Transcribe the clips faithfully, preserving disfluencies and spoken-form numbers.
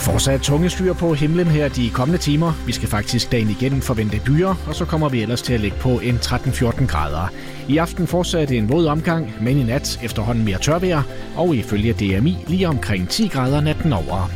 Fortsat tunge skyer på himlen her de kommende timer. Vi skal faktisk dagen igennem forvente byer, og så kommer vi ellers til at ligge på en tretten fjorten grader. I aften fortsat en våd omgang, men i nat efterhånden mere tørvejr, og ifølge D M I lige omkring ti grader natten over.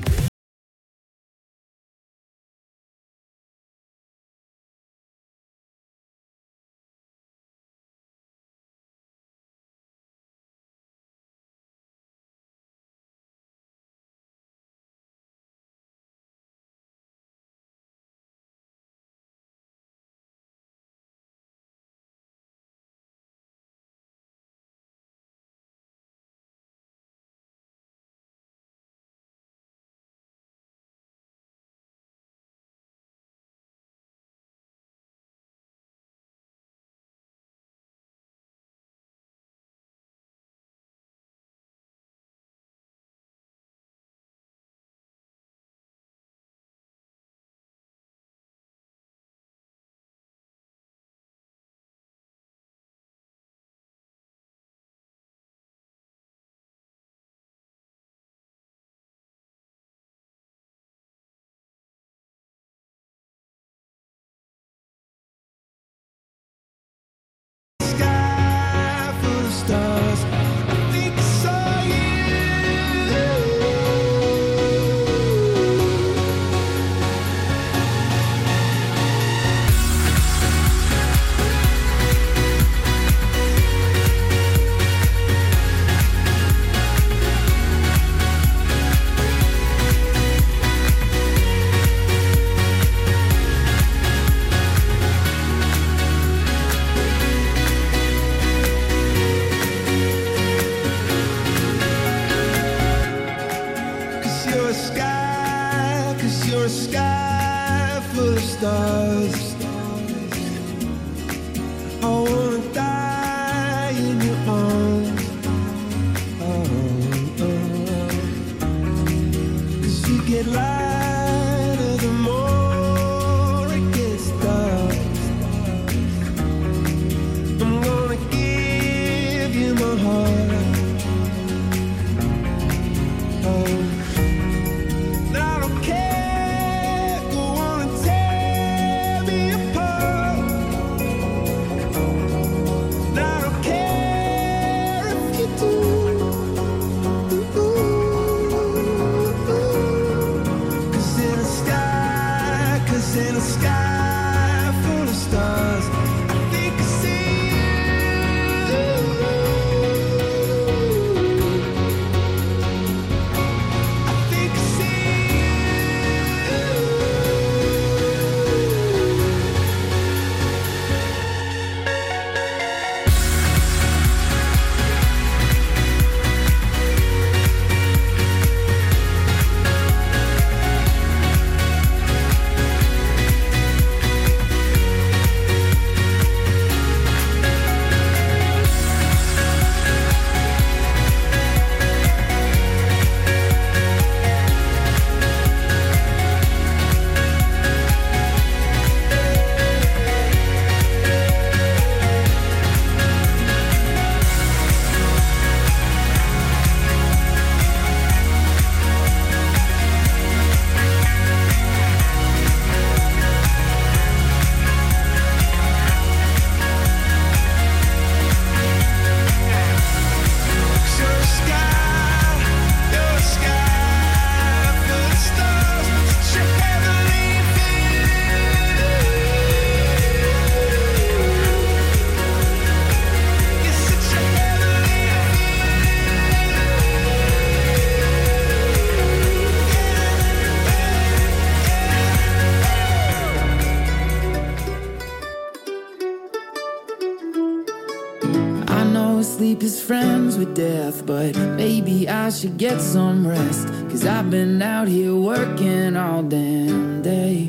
Sleep is friends with death, but maybe I should get some rest, 'cause I've been out here working all damn day.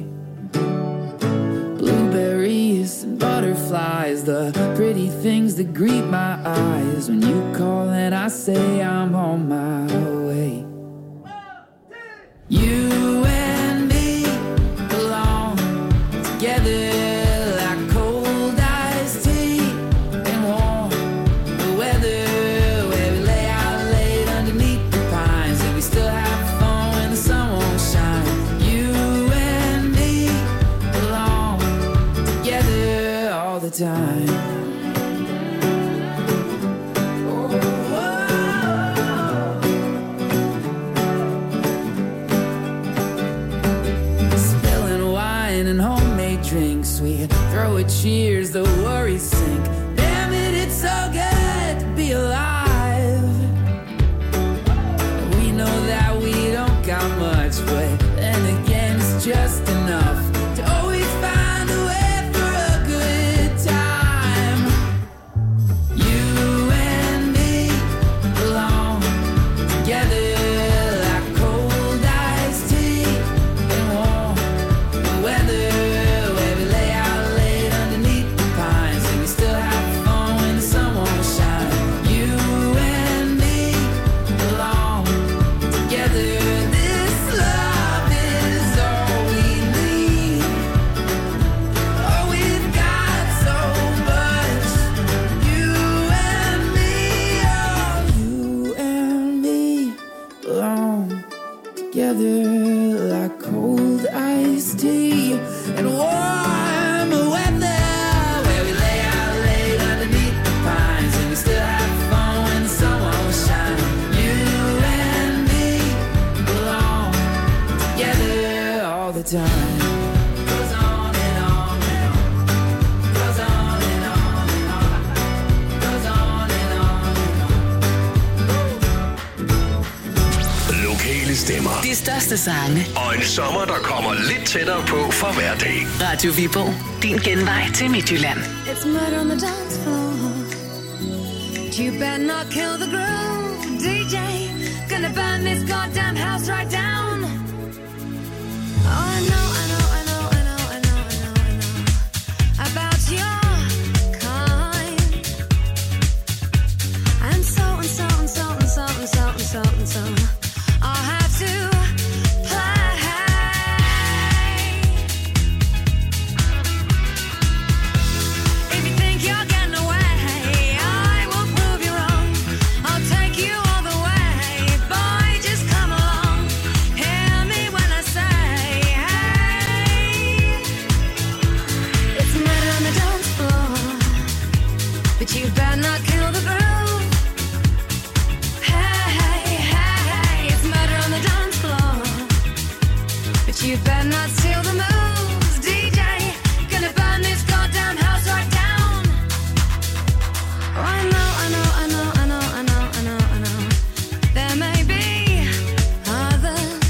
Blueberries and butterflies, the pretty things that greet my eyes when you call and I say I'm on my way. You and me belong together. Still have fun when the sun won't time. And homemade drinks, we throw a cheers, the worries sink. Damn it, it's so good to be alive. We know that we don't got much, but then again it's just enough to always find a way for a good time. You and me belong together. Like cold iced tea and warm weather, where we lay out late underneath the pines and we still have fun when the sun won't shine. You and me belong together all the time. Goes on and on and on. Goes on and on and on. Goes on and on and on. Lokale stemmer. De største sange. Og en sommer, der kommer lidt tættere på for hver dag. Radio Viborg. Din genvej til Midtjylland. It's murder on the dance floor. You better not kill the groove, D J. Gonna burn this goddamn house right down. Oh, I know, I know, I know, I know, I know, I know, I know about your kind. And so and so and so and so and so and so and so. I'll have to play. If you think you're getting away, I will prove you wrong. I'll take you all the way. Boy, just come along. Hear me when I say, hey. It's murder on the dance floor, but you better not kill the groove. You better not steal the moves, D J. Gonna burn this goddamn house right down. Oh, I know, I know, I know, I know, I know, I know, I know. There may be others.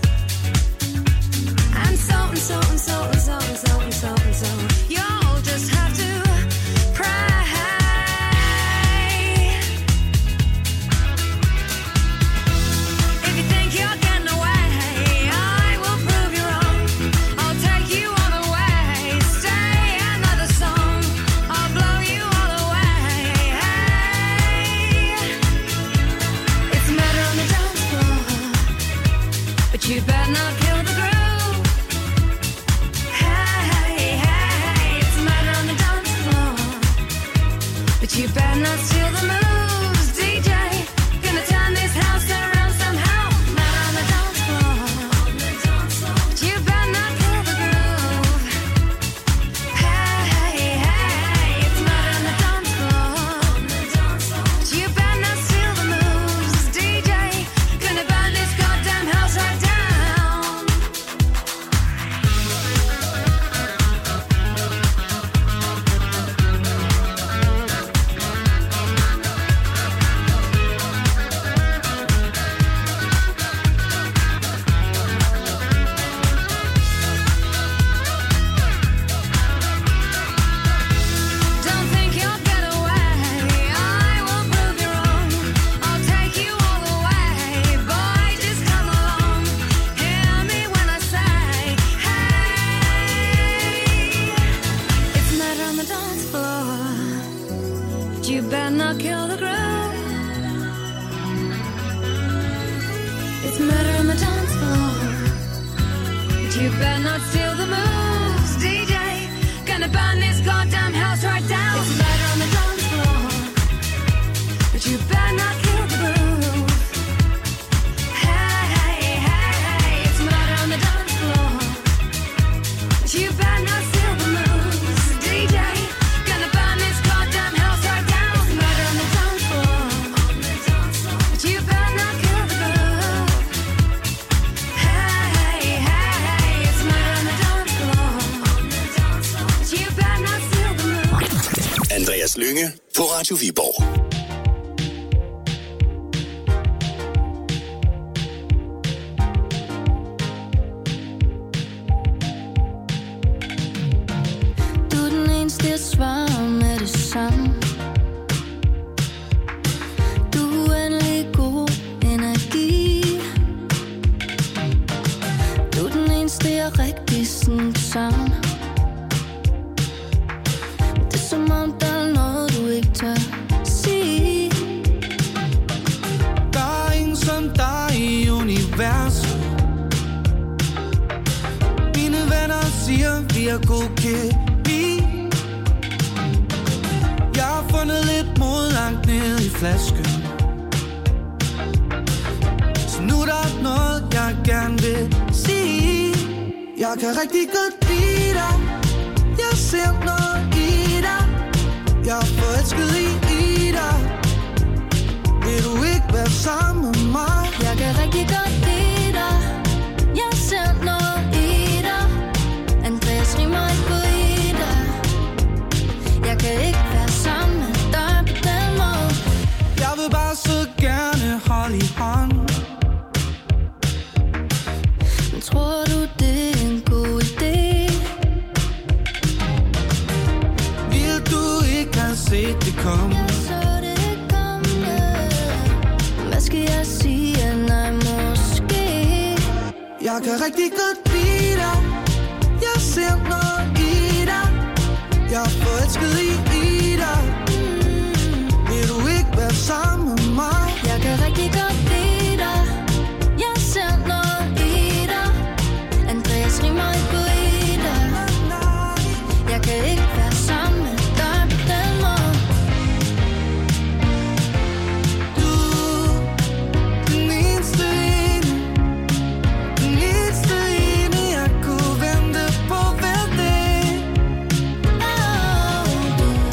And so and so and so and so and so and so and so. You'll just have to pray. If you think you're getting away, you better not kill the groove. Hey, hey, hey, it's murder on the dance floor, but you better not steal the moves, D J. Gonna turn this house around somehow. Murder on the dance floor, but you better not kill the groove. Hey, hey, hey, it's murder on the dance floor, but you better not steal the moves, D J. Gonna burn this goddamn house right down. You better not kill the groove. It's murder on the dance floor, but you better not steal the moves, D J. Gonna burn this goddamn house right down. It's murder on the dance floor, but you better not kill the groove. Hey, hey, hey, hey, it's murder on the dance floor, but you better not steal the moves, D J. Gonna Gynge på Radio Viborg. Du er den eneste, jeg svarer med det samme. Du er uendelig god energi. Du er den eneste, jeg rigtig sådan savner. Det er som om der er noget, du ikke tør sige. Der er ingen som dig i universet. Mine venner siger, vi er god kemi. Jeg har fundet lidt mod langt ned i flasken. Så nu er der noget, jeg gerne vil sige. Jeg kan rigtig godt lide dig. Jeg ser noget i dig. Jeg er forelsket i, i dig. Vil du ikke være sammen med mig? Jeg kan rigtig godt lide dig. Jeg ser noget i dig. Andreas rimer ikke på i dig. Jeg kan ikke være sammen med dig på den måde. Jeg vil bare så gerne holde i hånd. Men tror du, det er en god idé? Vil du ikke have set det komme? Jeg så det komme. Hvad skal jeg sige? Nej, måske. Jeg kan rigtig godt lide dig. Jeg ser noget i dig. Jeg er forelsket i, i dig. Vil du ikke være sammen med mig? Jeg kan rigtig godt lide dig. Jeg ser noget i dig. Andreas rimer ikke på i dig. Jeg kan ikke være sammen med dig på den måde. Du, den eneste ene, den eneste ene, jeg kunne vente på hver dag. Oh, du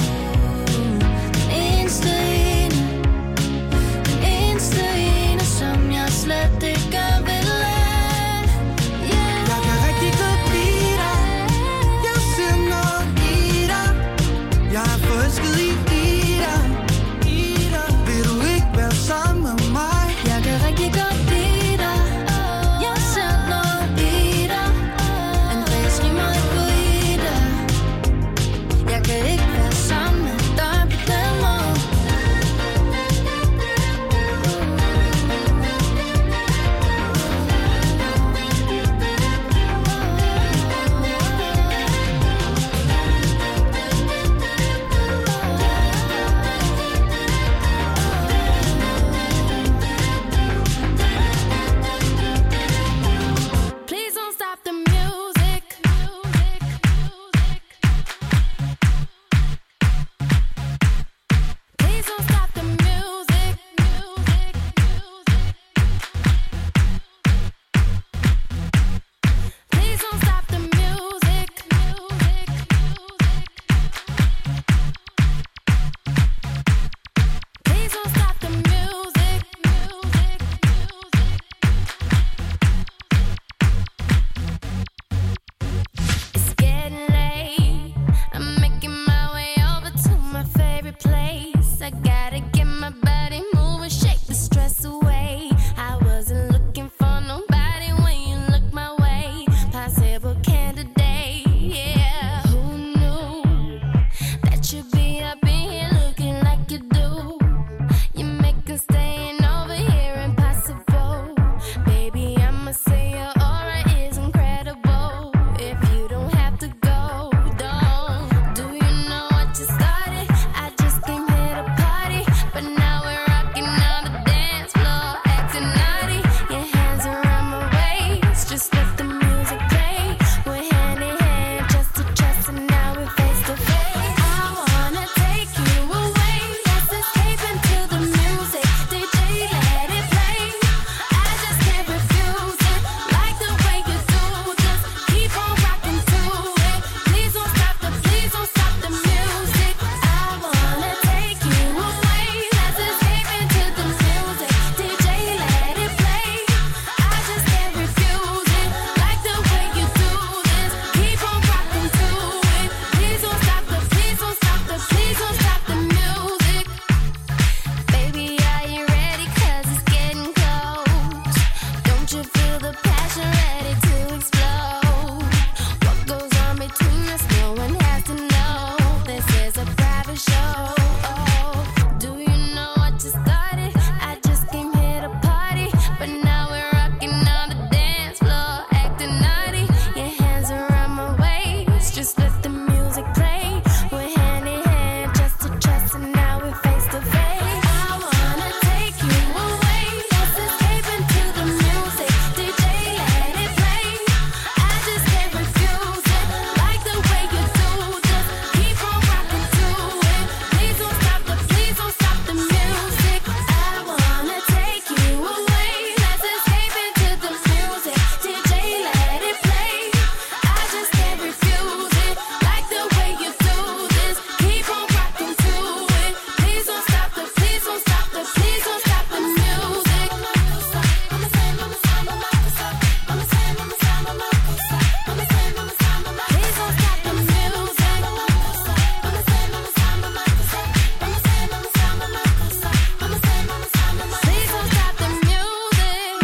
feel the passion ready to explode. What goes on between us, no one has to know. This is a private show. Oh, do you know what just started? I just came here to party, but now we're rocking on the dance floor, acting naughty. Your hands around my waist, just let the music play. We're hand in hand, just to trust, and now we're face to face. I wanna take you away, let's escape into the music. D J, let it play. I just can't refuse it, like the way you do. Just keep on rocking to it. Please don't stop the, please don't stop the music. I wanna take you away, let's escape into the music. D J, let it play. I just can't refuse it, like the way you do this. Keep on rocking to it. Please don't stop the, please don't stop the, please don't stop the music. Mama say, mama say, mama say, mama say, mama say, mama say, mama say, mama say, mama say. Please don't stop the music. Mama say, mama say, mama say, mama say, mama say, mama say, mama say, mama say, mama say. Please don't stop the music.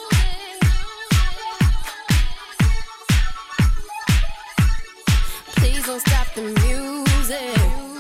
Please don't stop the music.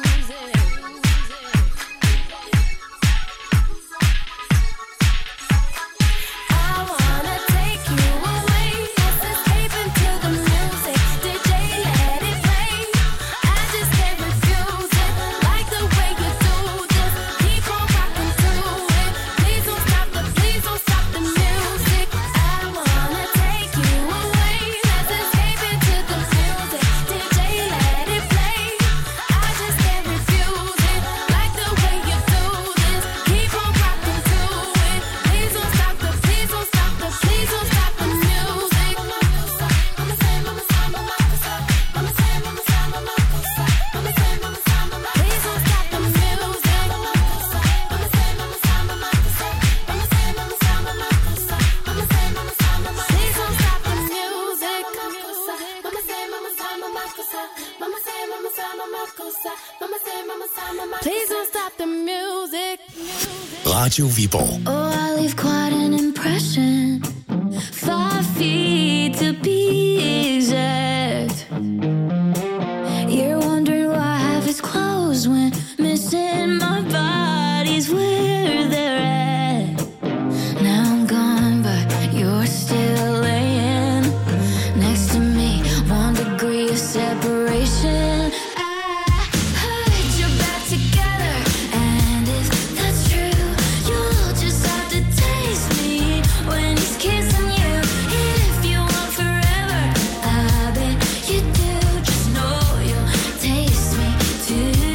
I wanna take you away, let's escape into the music. D J, let it play. I just can't refuse it, like the way you do this. Keep on rocking to it. Please don't stop the, please don't stop the music. I wanna take you away, let's escape into the music. D J, let it play. I just can't refuse it, like the way you do this. Keep on rocking to it. Please don't stop the, please don't stop the, please don't stop the music. Mama say, mama say, mama say, mama say, mama say, mama say, mama say, mama say, mama say. Please don't stop the music. Mama say, mama say, mama say, mama say, mama say, mama say, mama say, mama say, mama say. Please don't stop the music. Mama say, mama say, mama say, mama say, mama say, mama say, mama say, mama say, mama say. Please don't stop the music. Radio Viborg. Oh, I leave quite an impression. Five feet to be exact. You're wondering why half is closed when missing my body's where they're at. Now I'm gone, but you're still laying next to me. One degree of separation. I heard you're back together, and if that's true, you'll just have to taste me when he's kissing you. If you want forever, I bet you do. Just know you'll taste me too.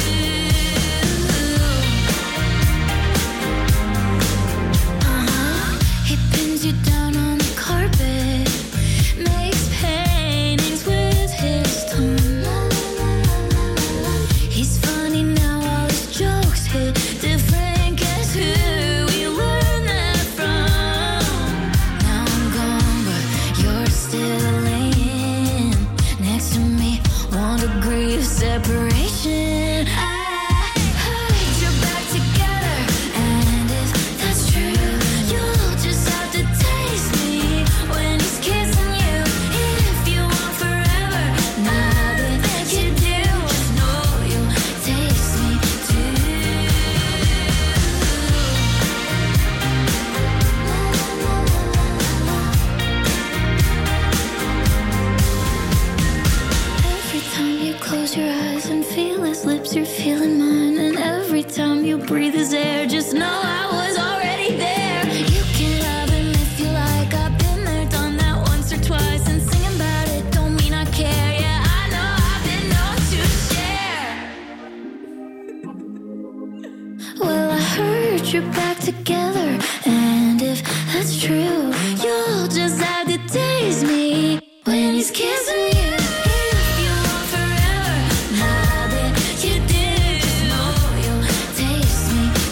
Uh-huh. He pins you down on the carpet, makes paintings with his tongue. He's funny now, all his jokes hit different. Guess who we learned that from? Now I'm gone, but you're still laying next to me. One degree of separation. I heard you're back together, and if that's true, you'll just have to taste me when he's kissing you. If you want forever, now that you do, just know you'll taste me too. Every time you close your eyes and feel his lips, you're feeling mine. And every time you breathe his air, just know I was already there. You can love him if you like. I've been there, done that once or twice. And singing about it don't mean I care. Yeah, I know I've been known to share. Well, I heard you're back together, and if that's true, you'll just have to taste me when he's kissing you. If you want forever, now that you do, just know you'll taste me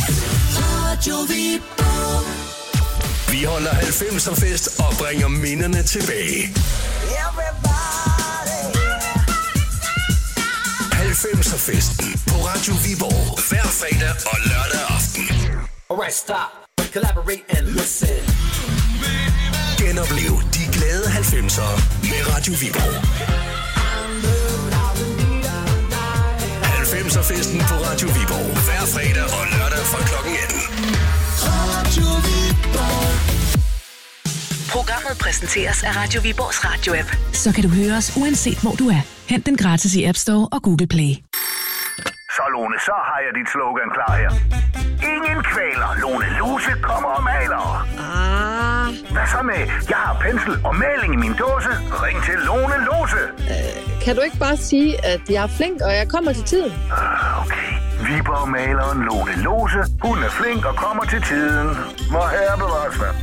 Radio Vibo. Vi holder halvfemser-fest og bringer minderne tilbage. halvfemser-festen på Radio Viborg. Hver fredag og lørdag aften. Alright, stop. Collaborate and listen. Genoplev de glade halvfemsere med Radio Viborg. halvfemser-festen på Radio Viborg. Hver fredag og lørdag fra klokken atten. Radio Viborg. Programmet præsenteres af Radio Viborgs radio-app. Så kan du høre os uanset hvor du er. Hent den gratis i App Store og Google Play. Så Lone, så har jeg dit slogan klar her. Ingen kvaler, Lone Lose kommer og maler. Ah. Hvad så med, jeg har pensel og maling i min dåse. Ring til Lone Lose. Øh, kan du ikke bare sige, at jeg er flink, og jeg kommer til tiden? Uh, okay. Viborg-maleren Lone Lose. Hun er flink og kommer til tiden. Må herre bevares dig.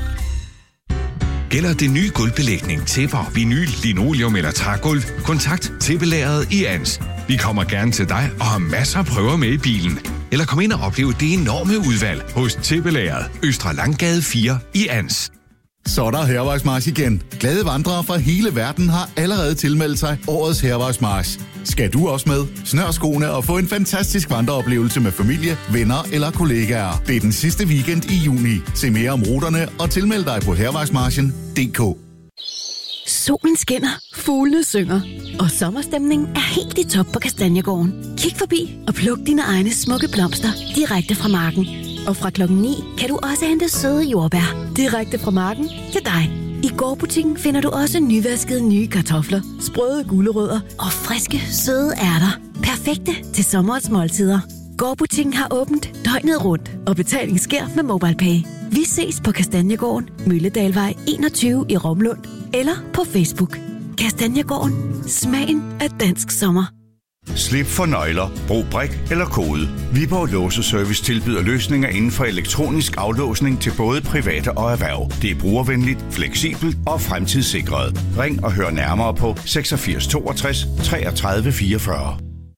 Gælder det nye gulvbelægning, tæpper, vinyl, linoleum eller trægulv? Kontakt Tæppelageret i Ans. Vi kommer gerne til dig og har masser af prøver med i bilen. Eller kom ind og opleve det enorme udvalg hos Tæppelageret, Østre Langgade fire i Ans. Så er der Hærvejsmarch igen. Glade vandrere fra hele verden har allerede tilmeldt sig årets Hærvejsmarch. Skal du også med? Snør skoene og få en fantastisk vandreoplevelse med familie, venner eller kollegaer. Det er den sidste weekend i juni. Se mere om ruterne og tilmeld dig på hærvejsmarchen punktum d k. Solen skinner, fuglene synger, og sommerstemningen er helt i top på Kastanjegården. Kig forbi og pluk dine egne smukke blomster direkte fra marken. Og fra klokken ni kan du også hente søde jordbær direkte fra marken til dig. I gårdbutikken finder du også nyvaskede nye kartofler, sprøde gulerødder og friske, søde ærter. Perfekte til sommerets måltider. Gårdbutikken har åbent døgnet rundt, og betaling sker med MobilePay. Vi ses på Kastanjegården, Mølledalvej enogtyve i Romlund, eller på Facebook. Kastanjegården. Smagen af dansk sommer. Slip for nøgler, brug brik eller kode. Viborg Låseservice tilbyder løsninger inden for elektronisk aflåsning til både private og erhverv. Det er brugervenligt, fleksibelt og fremtidssikret. Ring og hør nærmere på seksogfirs toogtres treogtredive fireogfyrre.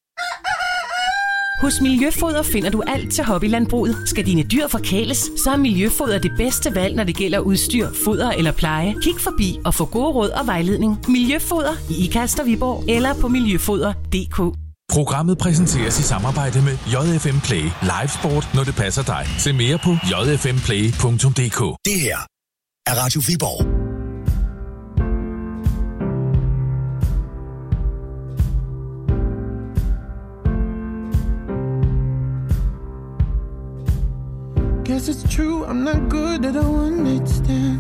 Hos Miljøfoder finder du alt til hobbylandbruget. Skal dine dyr forkæles, så er Miljøfoder det bedste valg, når det gælder udstyr, foder eller pleje. Kig forbi og få gode råd og vejledning. Miljøfoder i Ikast og Viborg eller på miljøfoder punktum d k. Programmet præsenteres i samarbejde med J F M Play. Live sport, når det passer dig. Se mere på j f m play punktum d k. Det her er Radio Viborg. Guess it's true, I'm not good at a one-night stand.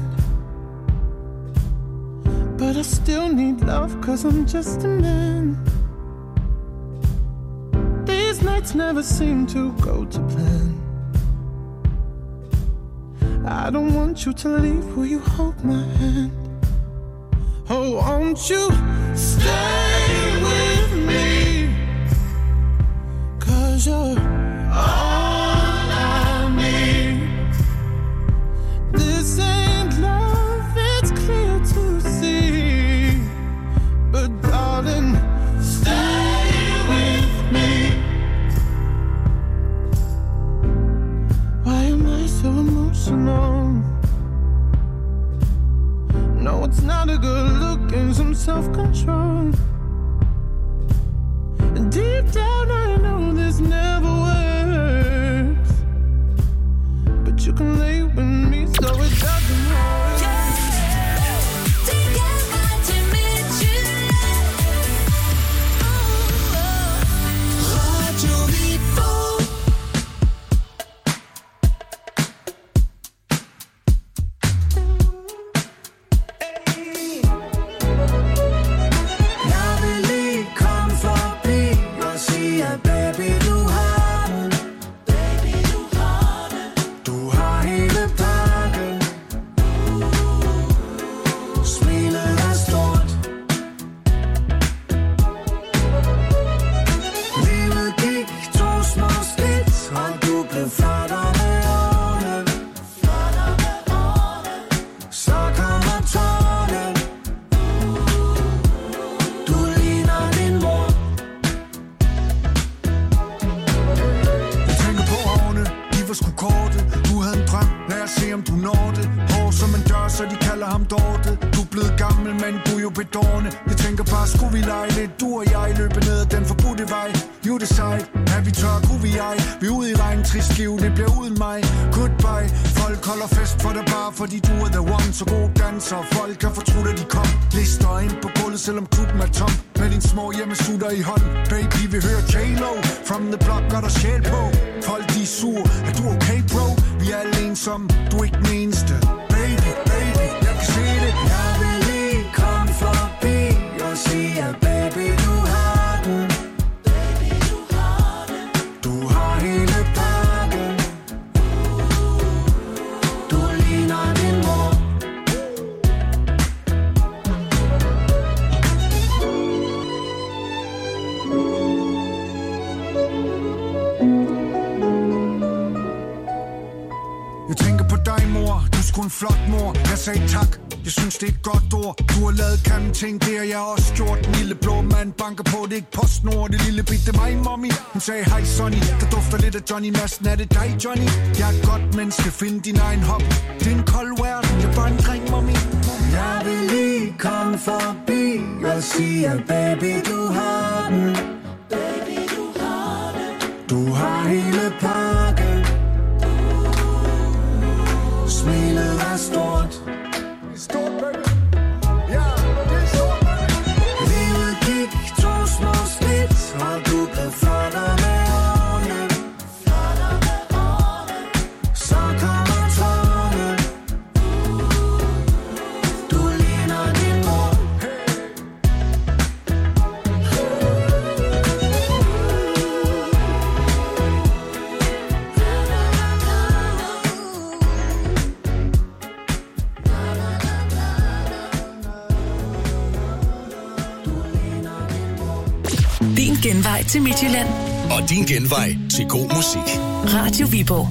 But I still need love, cause I'm just a man. These nights never seem to go to plan. I don't want you to leave, will you hold my hand? Oh, won't you stay with me? Cause you're all I need. This ain't love, it's clear to see. But darling, stay with me. Why am I so emotional? No, it's not a good look and some self-control. Deep down I know this never works, but you can lay with me so it doesn't hurt. kortet. Du havde en drøm, lad os se om du når det. Hår som en dør, så de kalder ham Dorte. Du er blevet gammel, men du er jo bedårende. Jeg tænker bare, skulle vi lege lidt, du og jeg løbe ned ad den forbudte vej. You decide, er vi tør, kunne vi ej. Vi er ude i regn, trist skive, det bliver uden mig. Goodbye, folk holder fest for dig bare, fordi du er the one. Så god danser, folk kan fortrude, at de kom. Lister ind på gulvet, selvom klubben er tom. Med din små hjemmesutter i hånden. Baby, vi hører J-Lo. From the block, gør der sjæl på. Folk, de er sur, er du okay, bro? Vi er alle ensomme, du er ikke den eneste. Baby, baby, jeg kan se det. Jeg vil lige komme forbi og sige, at baby, du har den. Baby, du har den. Du har hele pakken. Du ligner din mor. Jeg tænker på dig, mor. Du er sgu en flot mor. Jeg sagde tak. Jeg synes, det er et godt ord. Du har lavet grimme ting, det har jeg også gjort. Den lille blå mand banker på, det er ikke PostNord. Det lille bitte mig, mommy. Hun sagde, hej Sonny, der dufter lidt af Johnny Madsen. Er det dig, Johnny? Jeg er et godt menneske, find din egen hop. Det er en kold verden, jeg er bare en dreng, mommy. Jeg vil lige komme forbi og sige, at baby, du har den. Baby, du har den. Du har hele pakken. Smilet er stort. Stort, baby. Ja, det er stort, baby. Livet gik to små skridt, og du blev flottere med årene. Flottere med årene. Så kommer tårne. Du ligner din mor. Din genvej til Midtjylland. Og din genvej til god musik. Radio Viborg.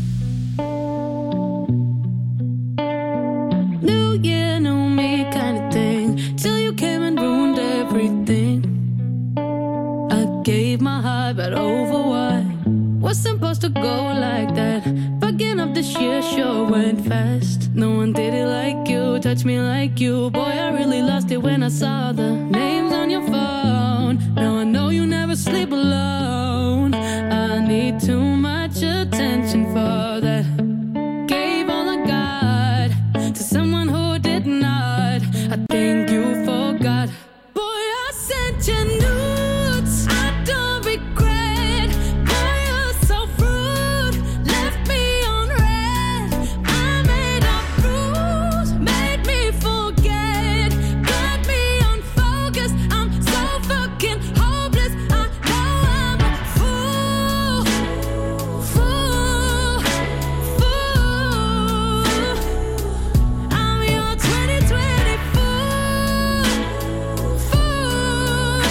New year, new me kind of thing. Till you came and ruined everything. I gave my heart, but over what? Was supposed to go like that. Beginning of this year sure went fast. No one did it like you, touched me like you. Boy, I really lost it when I saw the names on your phone. Now I know you never sleep alone. I need too much attention for that. Gave all I got to someone who did not. I think you forgot. Boy, I sent you nudes. I don't regret. Boy, you're so rude. Left me on red. I made up rules, made me forget. Got me unfocused. I'm so fucking hopeless. I know I'm a fool, fool, fool. I'm your twenty twenty fool, fool,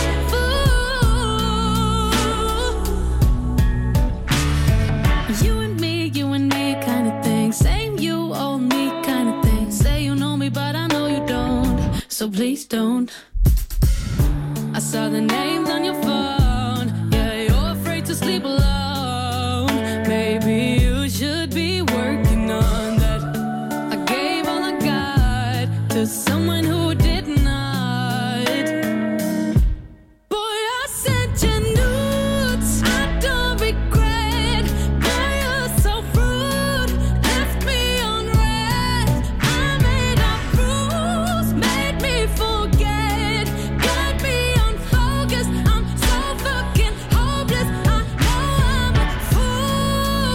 fool. You and me, you and me kind of thing. Same you, old me kind of thing. Say you know me, but I know you don't. So please don't. I saw the names on your phone. Yeah, you're afraid to sleep alone. Maybe you should be working on that. I gave all I got to someone who did not. Boy, I sent you nudes. I don't regret. Boy, you're so rude. Left me on red. I made up rules, made me forget. Got me unfocused. I'm so fucking hopeless. I know I'm a fool,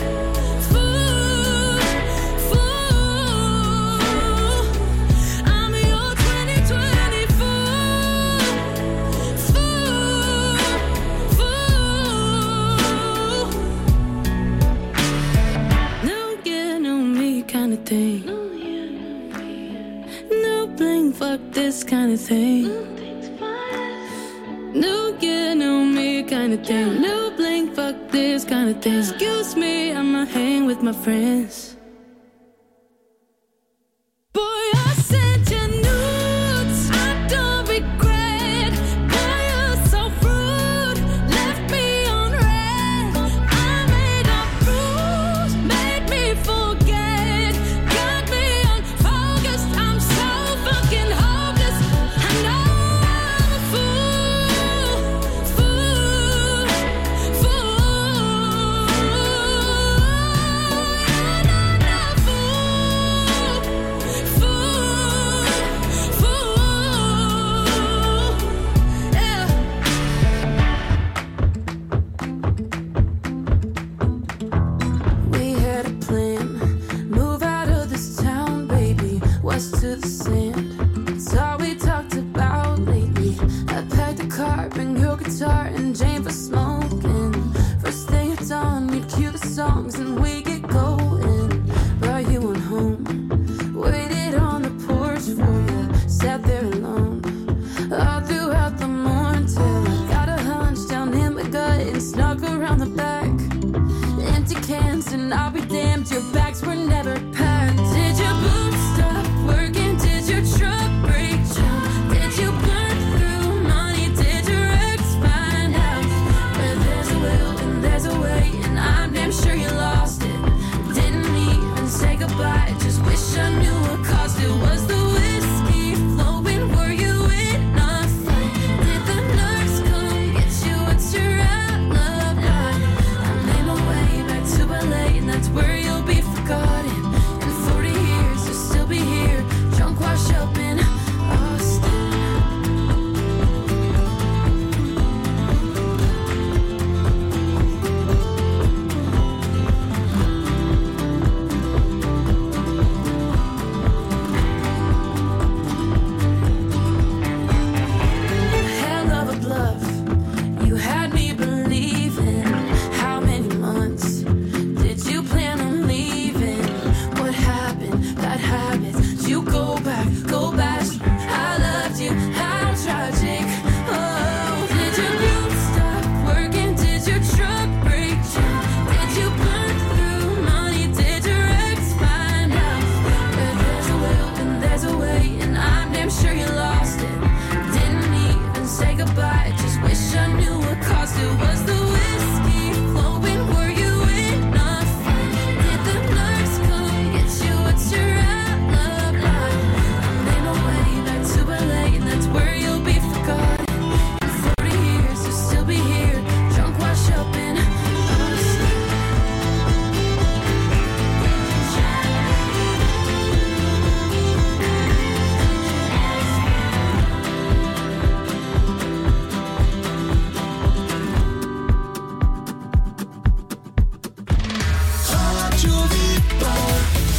fool, fool. I'm your twenty twenty fool, fool, fool. New year, new me kind of thing. New bling, fuck this kind of thing. New year, new me kind of thing. New bling, fuck this kind of thing. Excuse me, I'ma hang with my friends. Boy, I sent you nudes. I don't regret. Boy, you're so rude. Left me on red. I made up rules, made times your bags were never packed? Did your boobs stop working? Did your truck break down? Did you burn through money? Did your ex find out? Where there's a will and there's a way, and I'm damn sure you lost it. Didn't even say goodbye, just wish I knew what caused it. Was the whiskey flowing? Were you in a fight? Did the nurse come get you? What's your alibi? I made my way back to L A, and that's where you'll be forgotten. In forty years you'll still be here, drunk washed up in Austin. Hell of a bluff, you had me believing. How many months did you plan on leaving? What happened? Bad habits. You go back, go back. I loved you. How tragic. Oh, did your boobs stop working? Did your truck break down? Did you burn through money? Did your ex find out? Where there's a will and there's a way, and I'm damn sure you lost it. Didn't even say goodbye, just wish I knew what caused it. Was the whiskey flowing? Were you in a fight? Did the nurse come get you? What's your alibi? I made my way back to L A, and that's where you'll be forgotten. In forty years you'll still be here, drunk washed up in Austin. Radio Viborg.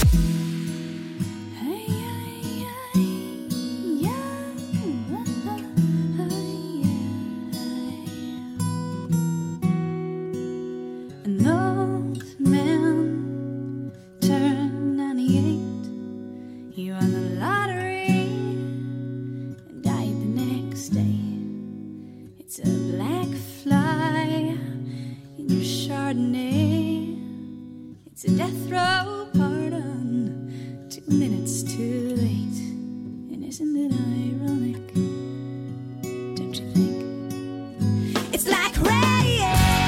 An old man turned ninety-eight. He won the lottery and died the next day. It's a black fly in your Chardonnay. It's a death row pardon, two minutes too late. And isn't it ironic? Don't you think? It's like rain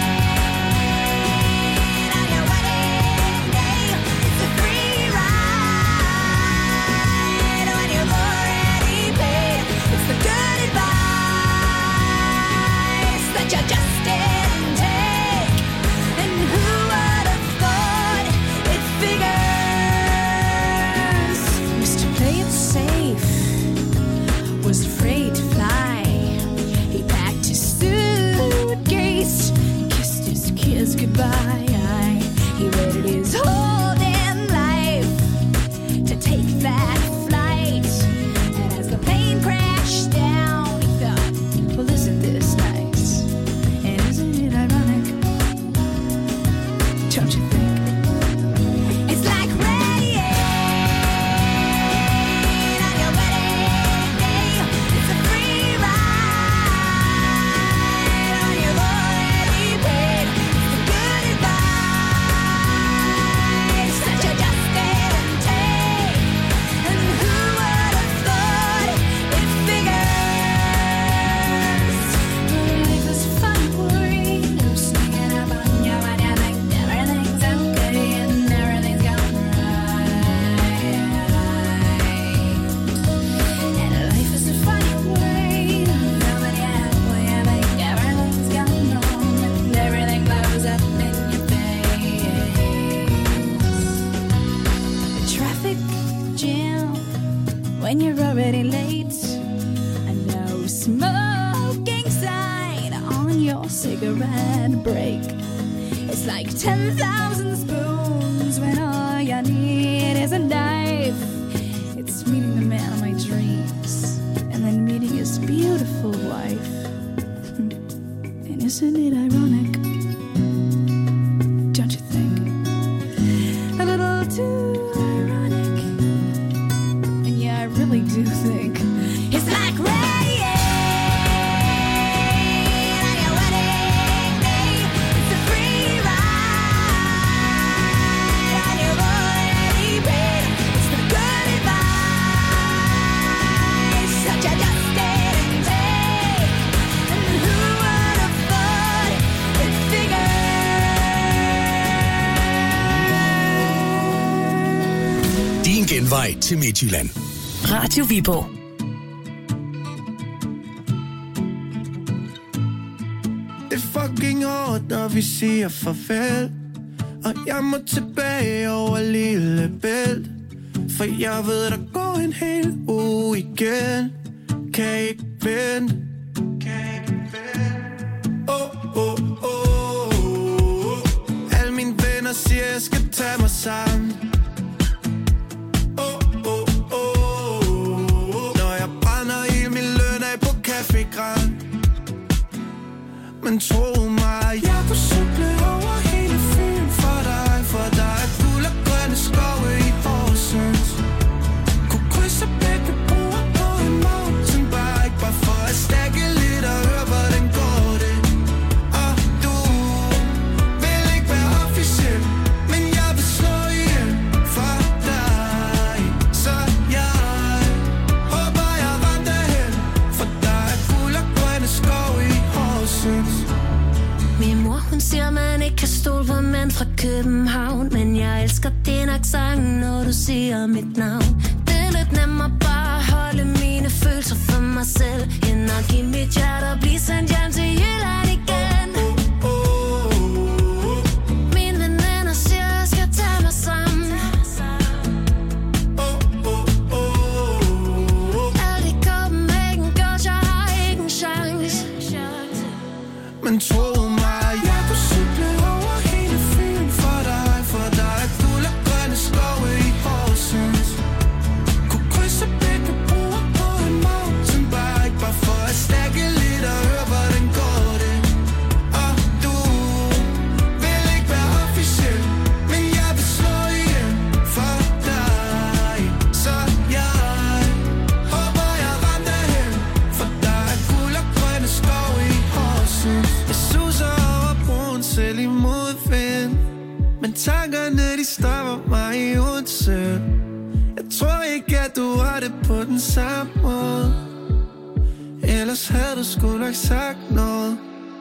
on your wedding day. It's a free ride when you've already paid. It's the good advice that you just didn't take. And who would have thought it figures? Mister Play It Safe was afraid to fly. He packed his suitcase, kissed his kids goodbye. He waited his whole damn life to take that flight. And as the plane crashed down, he thought, well, isn't this nice? And isn't it ironic? Don't you think? It's like rain on your wedding day. It's a free ride when you've already paid. It's the good advice that you just didn't take. And who would have thought it figures? Life is fun for you, sneaking up on you when you think everything's okay and everything's going right. And life is a funny way, coming out when you think everything's going wrong and everything blows up in your face. A traffic jam when you're already late. A no smoking sign on your cigarette break. It's like ten thousand spoons when all you need is a knife. It's meeting the man of my dreams and then meeting his beautiful wife. And isn't it ironic? Don't you think? A little too ironic. And yeah, I really do think it's like rain on your wedding day. It's a free ride on your din genvej til Midtjylland. Radio Viborg. Det er fucking hårdt, når vi siger farvel, og jeg må tilbage over Lillebælt, for jeg ved, der går en hel uge igen. Kan ikke vente. Åh, åh, åh. Alle mine venner siger, jeg skal tage mig sammen. Åh, åh, åh. Når jeg brænder i min løn af på Café Grand. Men tro mig, jeg kunne cykle over hele Fyn for dig, for der er guld og grønne skove i Horsens. Kunne krydse begge broer på en mountainbike, bare for at stække lidt og høre, hvordan går det. Og du vil ikke være officiel, men jeg vil slå ihjel for dig. Så jeg håber, jeg ramte hen, for der er guld og grønne skove i Horsens. Min mor, hun siger, man ikke kan stole på mænd fra København, men jeg elsker din accent, når du siger mit navn. Det er lidt nemmere bare at holde mine følelser for mig selv, end at give mit hjerte og blive sendt hjem til Jylland igen. Mine veninder siger, jeg skal tage mig sammen. Alt i Copenhagen Girls, jeg har ikke en chance. Men tro mig, jeg kunne cykle over hele Fyn for dig, for der er guld og grønne skove i Horsens. Kunne krydse begge broer på en mountainbike, bare for at stække lidt og høre, hvordan går det. Og du vil ikke være officiel, men jeg vil slå ihjel for dig. Så jeg håber, jeg ramte hen, for der er guld og grønne skove i Horsens. Jeg suser over broen selv i modvind, men tankerne de stopper mig i Odense. Jeg tror ikke, at du har det på den samme måde, ellers havde du sgu nok sagt noget.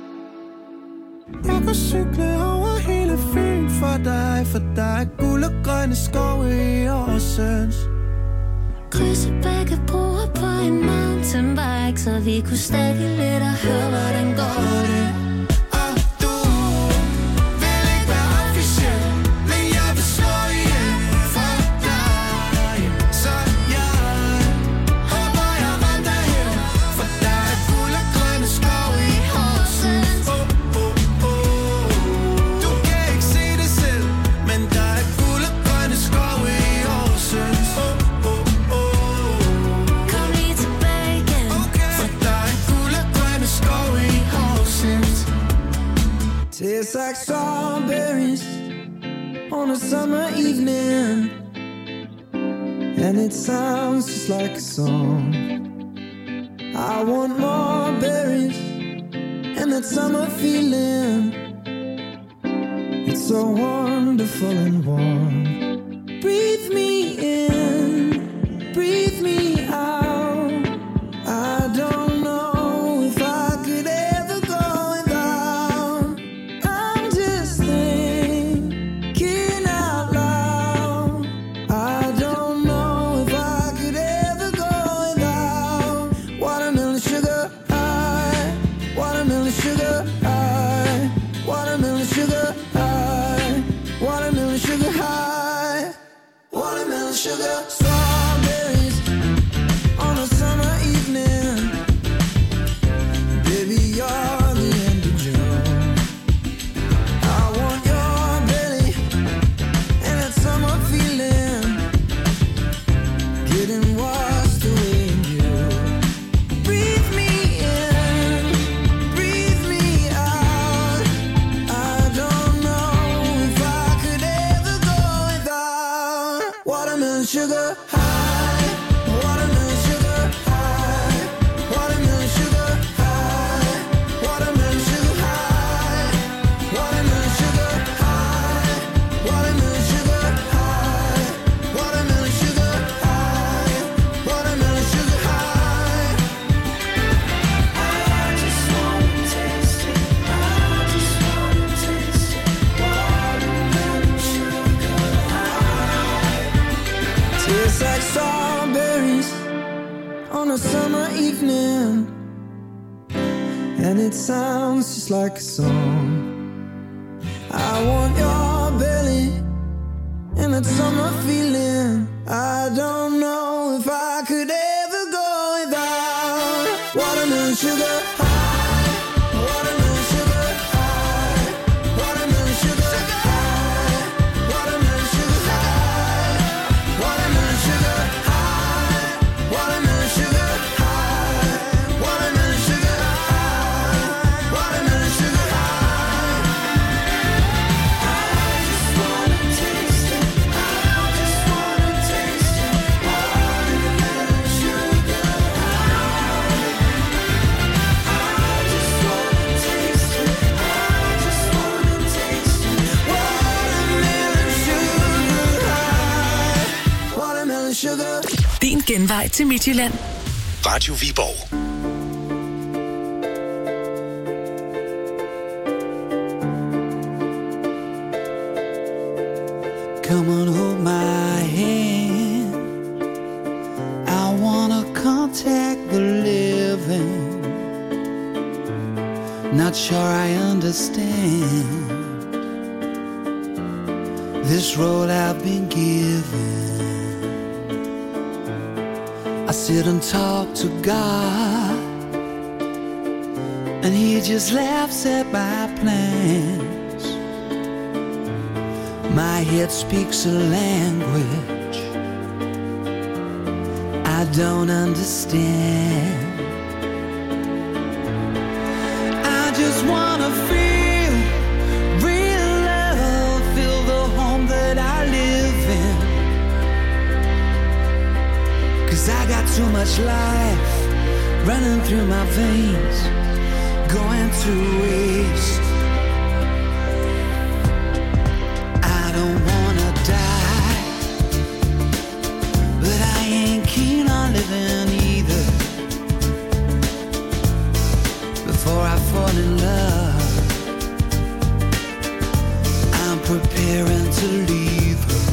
Jeg kan cykle over hele Fyn for dig, for der er guld og grønne skove i Horsens. Krydse begge broer på en mountainbike, så vi kunne stække lidt og høre, hvordan går det. Og du vil ikke være officiel, men jeg vil slå ihjel for dig. Så jeg håber, jeg ramte hen, for der er guld og grønne skove i Horsens. Oh, oh, oh. Du kan ikke se det selv, men der er guld og grønne skove i Horsens. Oh, oh, oh. Kom lige tilbage igen, for der er guld og grønne skove i Horsens. Tastes like strawberries on a summer evening, and it sounds just like a song. I want more berries and that summer feeling. It's so wonderful and warm. Breathe me in, breathe me out. I don't know if I could ever go without. I'm just thinking out loud. I don't know if I could ever go without. Watermelon sugar high, watermelon sugar high, watermelon sugar high, watermelon sugar high, watermelon sugar. Strawberries on a summer evening. Baby, you're the end of June. I want your belly and that summer feeling, getting washed away in you. Breathe me in, breathe me out. I don't know if I could ever go without. Watermelon sugar high, watermelon sugar high, watermelon sugar high, watermelon sugar high, watermelon sugar high, watermelon sugar high, watermelon sugar high, watermelon sugar high. I just wanna taste it, I just wanna taste it, watermelon sugar high. like strawberries on a summer evening, and it sounds just like a song. I want your belly and that summer feeling. I don't know if I could ever go without watermelon sugar high, watermelon sugar high, watermelon sugar high, watermelon sugar high, watermelon sugar high, watermelon sugar high, watermelon sugar high, watermelon sugar high. I just wanna taste it. I just wanna taste it. Watermelon sugar high. I just wanna taste it. I just wanna taste it. Watermelon sugar high. Watermelon sugar. Din genvej til Midtjylland. Radio Viborg. Come on, hold my hand. I wanna contact the living. Not sure I understand this role I've been given. I sit and talk to God, and He just laughs at my plans. My head speaks a language I don't understand. I just wanna feel real love, feel the home that I live in. 'Cause I got too much life running through my veins, going to waste. I don't wanna die, but I ain't keen on living either. Before I fall in love, I'm preparing to leave her.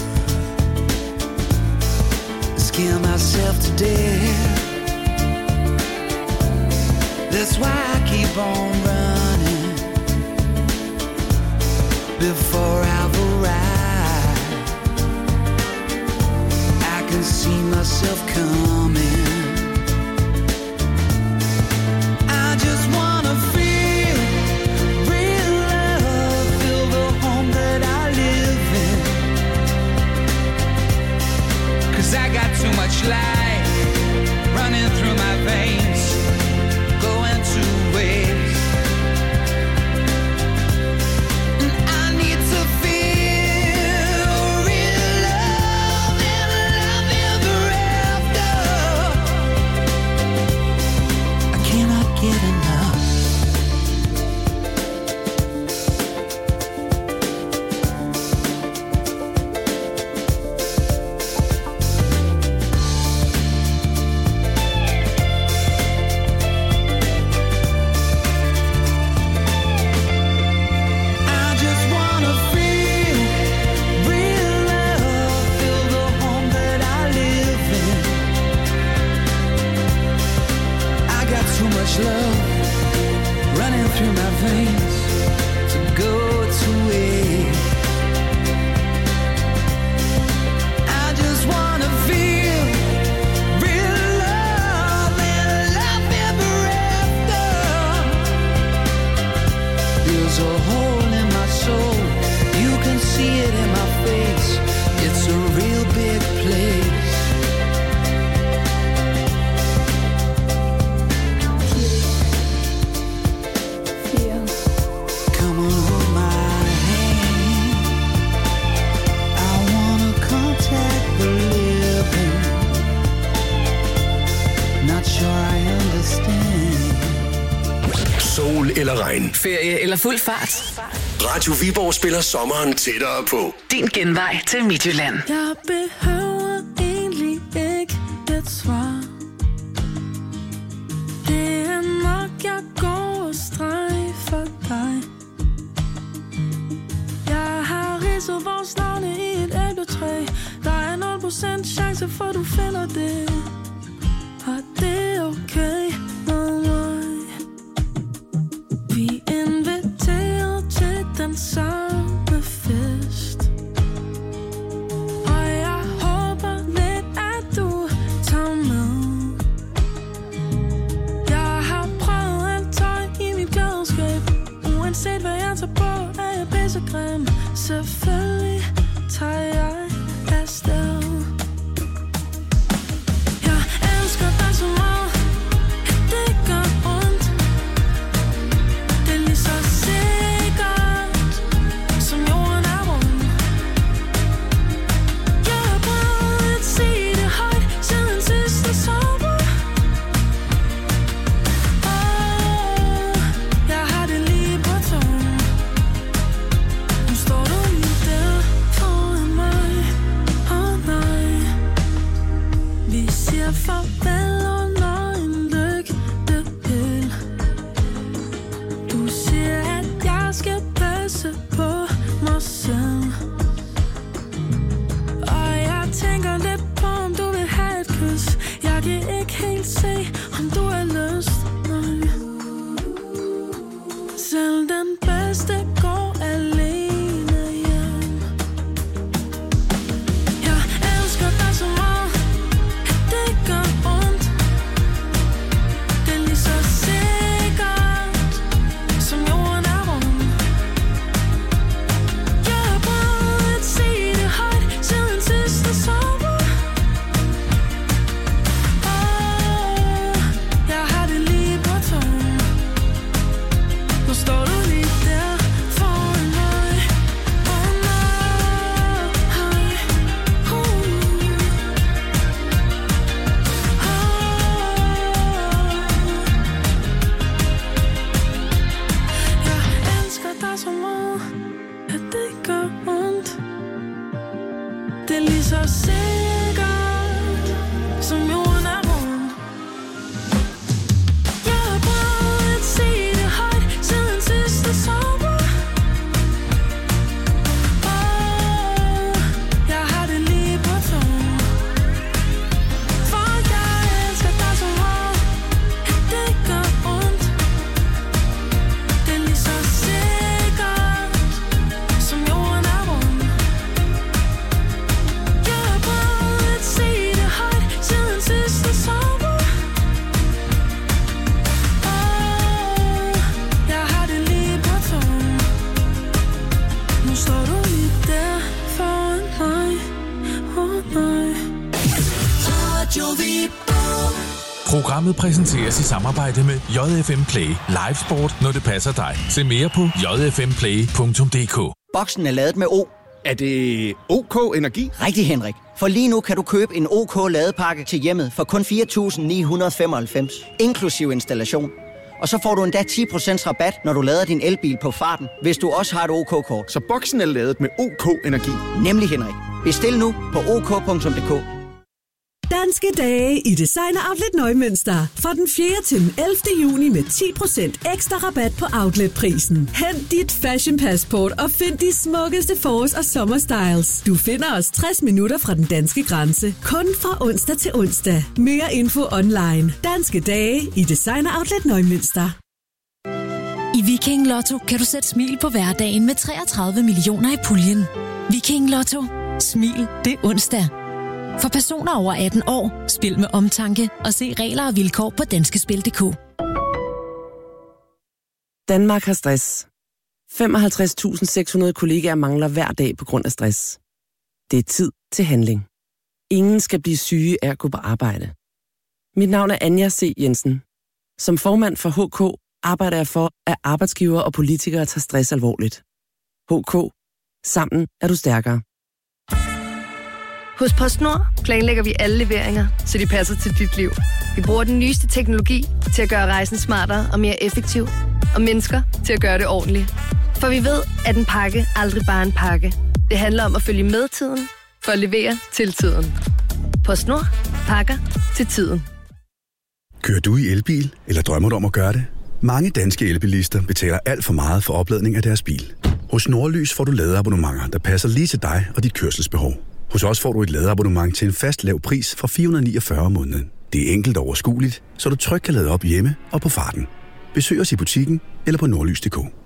Scare myself to death. That's why I keep on running before I've arrived. I can see myself coming. I just wanna feel real love, feel the home that I live in. 'Cause I got too much life running through my veins, going to waste. And I need to feel real love and love ever after. I cannot get enough. I just wanna feel real love, feel the home that I live in. I got too much love running through my veins to go to waste. I just wanna feel real love and love ever after. There's a hole in my soul, you can see it in my face. It's a real big place. Come on, hold my hand. I wanna contact the living. Not sure I understand. Sol eller regn. Ferie eller fuld fart. Radio Viborg spiller sommeren tættere på. Din genvej til Midtjylland. Jeg behøver egentlig ikke et svar. Det er nok, jeg går og strejfer dig. Jeg har ridset vores navne i et æbletræ. Der er nul procent chance for du finder det. Og det er okay med mig. Vi inviterer til den samme fest. Og jeg håber lidt, at du tager med. Jeg har prøvet alt tøj i mit gladskab. Uanset hvad jeg tager på, er jeg pissegrim. Selvfølgelig tager jeg afsted. Jeg elsker dig så meget, at det gør ondt. Det er lige så sikkert, som jorden er rund. Jeg har prøvet at sige det højt, siden sidste sommer. Åh, jeg har det lige på tungen. Nu står du lige der foran mig. Åh nej. Vi siger farvel under en lygtepæl. Du siger, at jeg skal passe på mig selv. Og jeg tænker lidt på, om du vil have et kys. Jeg kan ikke helt se, om du har lyst. Nej. Selv den bedste går alene hjem. Jeg elsker dig så meget, at det gør ondt. Det er lige så sikkert, som jorden er rund. Jeg har prøvet at sige det højt, siden sidste sommer. Åh, jeg har det lige på tungen. Nu står du lige der foran mig. Åh nej. Uh. Jeg elsker dig så meget, at det gør ondt. Det er lige så sikkert, som jorden er rund. Jeg har prøvet at sige det højt, siden sidste sommer. Åh, jeg har det lige på tungen. For jeg elsker dig så meget, at det gør ondt. Det er lige så sikkert, som jorden er rund. Jeg har prøvet at sige det højt, siden sidste sommer. Åh, jeg har det lige på tungen. Nu står du lige der foran mig. Åh nej. Radio Vibo. Programmet præsenteres i samarbejde med J F M Play. Live sport, når det passer dig. Se mere på j f m play punktum d k. Boksen er ladet med O. Er det OK Energi? Rigtig, Henrik. For lige nu kan du købe en OK ladepakke til hjemmet for kun fire tusind ni hundrede og femoghalvfems, inklusiv installation. Og så får du endda ti procent rabat, når du lader din elbil på farten, hvis du også har et OK-kort. Så boksen er ladet med OK Energi? Nemlig, Henrik. Bestil nu på ok punktum d k. Danske dage i Designer Outlet Neumünster. Fra den fjerde til den ellevte juni med ti procent ekstra rabat på outletprisen. Hent dit fashion passport og find de smukkeste forårs- og sommerstyles. Du finder os tres minutter fra den danske grænse. Kun fra onsdag til onsdag. Mere info online. Danske dage i Designer Outlet Neumünster. I Viking Lotto kan du sætte smil på hverdagen med treogtredive millioner i puljen. Viking Lotto. Smil det er onsdag. For personer over atten år, spil med omtanke og se regler og vilkår på danskespil punktum d k. Danmark har stress. femoghalvtreds tusind seks hundrede kollegaer mangler hver dag på grund af stress. Det er tid til handling. Ingen skal blive syge af at gå på arbejde. Mit navn er Anja C. Jensen. Som formand for H K arbejder jeg for, at arbejdsgivere og politikere tager stress alvorligt. H K. Sammen er du stærkere. Hos PostNord planlægger vi alle leveringer, så de passer til dit liv. Vi bruger den nyeste teknologi til at gøre rejsen smartere og mere effektiv, og mennesker til at gøre det ordentligt. For vi ved, at en pakke aldrig bare er en pakke. Det handler om at følge med tiden, for at levere til tiden. PostNord. Pakker til tiden. Kører du i elbil, eller drømmer du om at gøre det? Mange danske elbilister betaler alt for meget for opladning af deres bil. Hos Nordlys får du ladeabonnementer, der passer lige til dig og dit kørselsbehov. Hos os får du et ladeabonnement til en fast lav pris fra fire hundrede og niogfyrre om måneden. Det er enkelt og overskueligt, så du trygt kan lade op hjemme og på farten. Besøg os i butikken eller på nordlys punktum d k.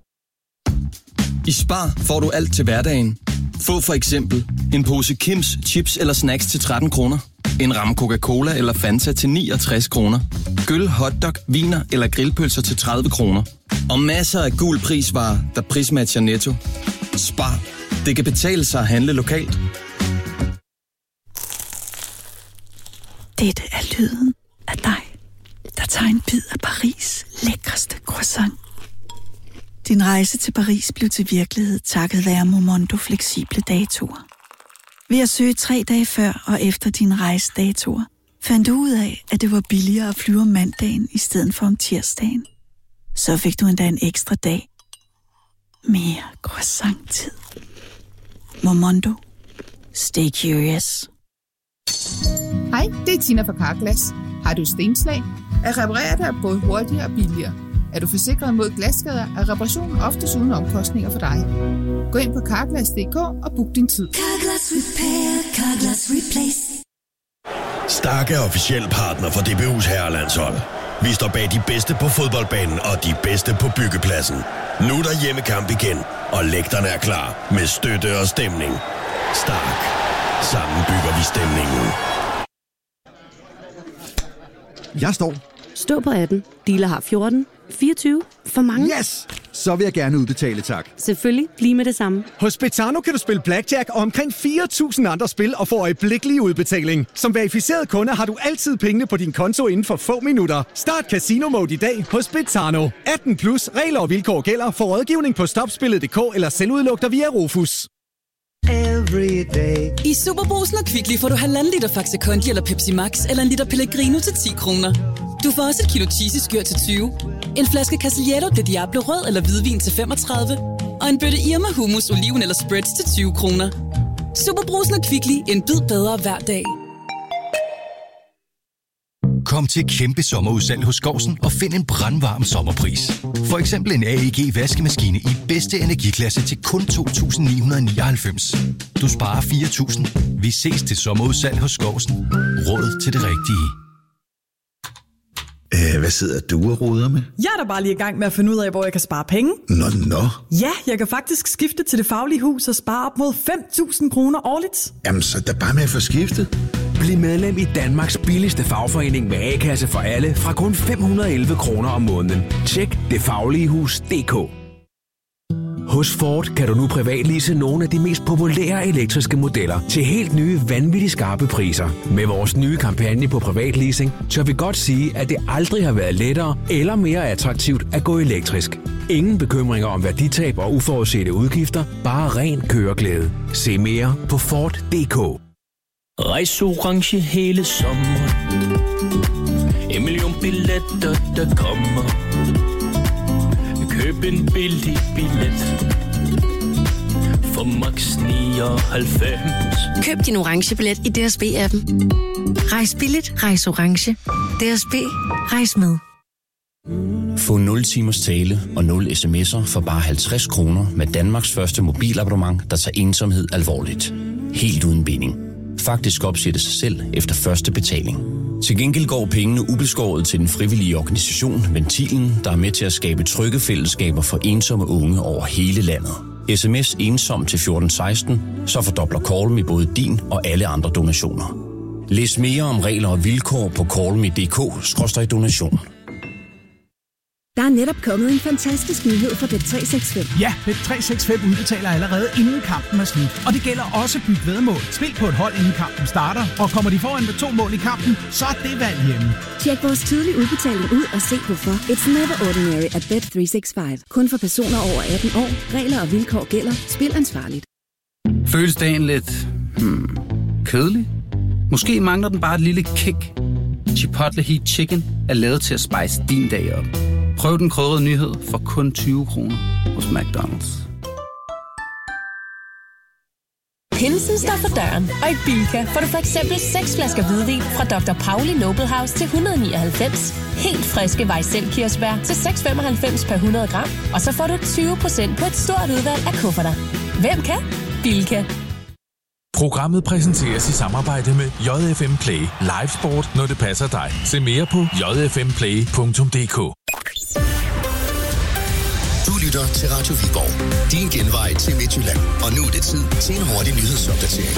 I Spar får du alt til hverdagen. Få for eksempel en pose Kims chips eller snacks til tretten kroner. En ramme Coca-Cola eller Fanta til niogtres kroner. Gyll, hotdog, viner eller grillpølser til tredive kroner. Og masser af gul prisvarer, der prismatcher Netto. Spar. Det kan betale sig at handle lokalt. Dette er lyden af dig, der tager en bid af Paris' lækreste croissant. Din rejse til Paris blev til virkelighed takket være Momondo fleksible datoer. Ved at søge tre dage før og efter din rejsedatoer, fandt du ud af, at det var billigere at flyve om mandagen i stedet for om tirsdagen. Så fik du endda en ekstra dag. Mere croissant-tid. Momondo. Stay curious. Hej, det er Tina fra Carglass. Har du stenslag? At reparere det er både hurtigere og billigere. Er du forsikret mod glasskader, er reparationen oftest uden omkostninger for dig. Gå ind på carglass punktum d k og book din tid. Carglass Repair, Carglass Replace. Stark er officiel partner for D B U's herrelandshold. Vi står bag de bedste på fodboldbanen og de bedste på byggepladsen. Nu er der hjemmekamp igen, og lægterne er klar med støtte og stemning. Stark. Sammen bygger vi stemningen. Jeg står. Stå på atten. Dealer har fjorten. fireogtyve. For mange. Yes! Så vil jeg gerne udbetale, tak. Selvfølgelig. Lige med det samme. Hos Betano kan du spille blackjack og omkring fire tusind andre spil og få øjeblikkelig udbetaling. Som verificeret kunde har du altid pengene på din konto inden for få minutter. Start Casino Mode i dag hos Betano. atten plus. Regler og vilkår gælder. For rådgivning på stopspillet punktum d k eller selvudluk dig via Rufus. I Superbrugsen og Kvickly får du halvanden liter Faxe Kondi eller Pepsi Max eller en liter Pellegrino til ti kroner. Du får også et kilo cheesy-skyr til tyve, en flaske Castillejo de Diablo rød eller hvidvin til femogtredive og en bøtte Irma hummus, oliven eller spreads til tyve kroner. Superbrugsen og Kvickly. En bid bedre hver dag. Kom til kæmpe sommerudsalg hos Skousen og find en brandvarm sommerpris. For eksempel en A E G vaskemaskine i bedste energiklasse til kun to tusind ni hundrede nioghalvfems. Du sparer fire tusind. Vi ses til sommerudsalg hos Skousen. Råd til det rigtige. Æh, hvad sidder du og roder med? Jeg er da bare lige i gang med at finde ud af, hvor jeg kan spare penge. Nå, nå. Ja, jeg kan faktisk skifte til Det Faglige Hus og spare op mod fem tusind kroner årligt. Jamen, så er der bare med at få skiftet. Bliv medlem i Danmarks billigste fagforening med A-kasse for alle fra kun fem hundrede og elleve kroner om måneden. Tjek det faglige hus punktum d k. Hos Ford kan du nu privatlease nogle af de mest populære elektriske modeller til helt nye, vanvittigt skarpe priser. Med vores nye kampagne på privatleasing, tør vi godt sige, at det aldrig har været lettere eller mere attraktivt at gå elektrisk. Ingen bekymringer om værditab og uforudsete udgifter, bare ren køreglæde. Se mere på Ford punktum d k. Rejs orange hele sommeren. En million billetter, der kommer. Køb en billig billet for max nioghalvfems. Køb din orange billet i D S B-appen. Rejs billigt, rejs orange. D S B, rejs med. Få nul timers tale og nul sms'er for bare halvtreds kroner med Danmarks første mobilabonnement, der tager ensomhed alvorligt. Helt uden binding. Faktisk opsætte sig selv efter første betaling. Til gengæld går pengene ubeskåret til den frivillige organisation Ventilen, der er med til at skabe trygge fællesskaber for ensomme unge over hele landet. Sms ensom til fjorten seksten, så fordobler Call Me både din og alle andre donationer. Læs mere om regler og vilkår på callme punktum d k skråstreg donation. Der er netop kommet en fantastisk nyhed fra Bet tre seks fem. Ja, Bet tre seks fem udbetaler allerede inden kampen er slut. Og det gælder også byt væddemål. Spil på et hold inden kampen starter, og kommer de foran med to mål i kampen, så er det valg hjemme. Tjek vores tidlige udbetaling ud og se hvorfor. It's never ordinary at Bet tre seks fem. Kun for personer over atten år. Regler og vilkår gælder. Spil ansvarligt. Føles dagen lidt hmm, kedelig? Måske mangler den bare et lille kick. Chipotle Heat Chicken er lavet til at spice din dag op. Prøv den krydrede nyhed for kun tyve kroner hos McDonald's. Pinsen står for døren, og i Bilka får du for eksempel seks flasker hvidvin fra doktor Pauli Noble House til et hundrede og nioghalvfems. Helt friske Weissel-kirsebær til seks komma femoghalvfems per hundrede gram. Og så får du tyve procent på et stort udvalg af kufferter. Hvem kan? Bilka. Programmet præsenteres i samarbejde med J F M Play. Live sport, når det passer dig. Se mere på j f m play punktum d k. Du lytter til Radio Viborg. Din genvej til Midtjylland. Og nu er det tid til en hurtig nyhedsopdatering.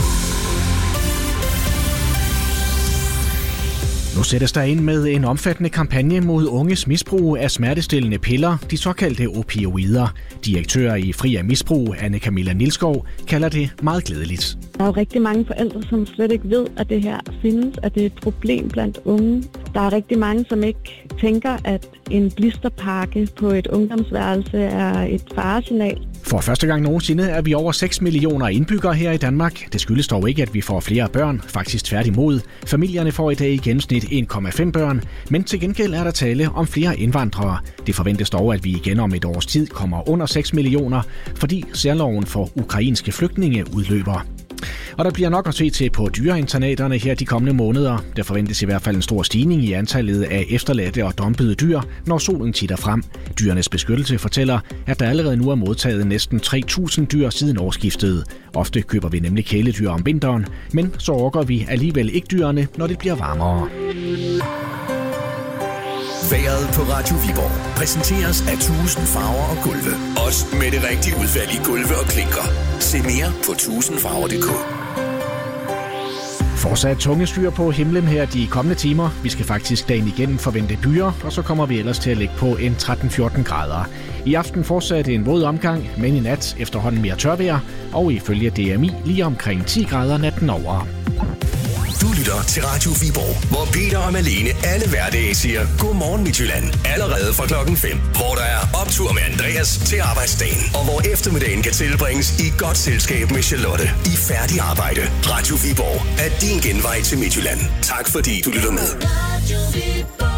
Nu sættes der ind med en omfattende kampagne mod unges misbrug af smertestillende piller, de såkaldte opioider. Direktør i Fri af Misbrug, Anne Camilla Nielskov, kalder det meget glædeligt. Der er jo rigtig mange forældre, som slet ikke ved, at det her findes, at det er et problem blandt unge. Der er rigtig mange, som ikke tænker, at en blisterpakke på et ungdomsværelse er et faresignal. For første gang nogensinde er vi over seks millioner indbyggere her i Danmark. Det skyldes dog ikke, at vi får flere børn, faktisk tværtimod. Familierne får i dag i gennemsnit en komma fem børn, men til gengæld er der tale om flere indvandrere. Det forventes dog, at vi igen om et års tid kommer under seks millioner, fordi særloven for ukrainske flygtninge udløber. Og der bliver nok at se til på dyreinternaterne her de kommende måneder. Der forventes i hvert fald en stor stigning i antallet af efterladte og dumpede dyr, når solen titter frem. Dyrenes Beskyttelse fortæller, at der allerede nu er modtaget næsten tre tusind dyr siden årsskiftet. Ofte køber vi nemlig kæledyr om vinteren, men så orker vi alligevel ikke dyrene, når det bliver varmere. Vejret på Radio Viborg præsenteres af tusind farver og gulve. Også med det rigtige udvalg i gulve og klinker. Se mere på tusind farver punktum d k. Fortsat tunge skyer på himlen her de kommende timer. Vi skal faktisk dagen igennem forvente byer, og så kommer vi ellers til at ligge på en tretten fjorten grader. I aften fortsat en våd omgang, men i nat efterhånden mere tørvejr, og ifølge D M I lige omkring ti grader natten over. Du lytter til Radio Viborg, hvor Peter og Malene alle hverdage siger Godmorgen Midtjylland. Allerede fra klokken fem, hvor der er optur med Andreas til arbejdsdagen. Og hvor eftermiddagen kan tilbringes i godt selskab med Charlotte i færdig arbejde. Radio Viborg er din genvej til Midtjylland. Tak fordi du lytter med. Radio Viborg.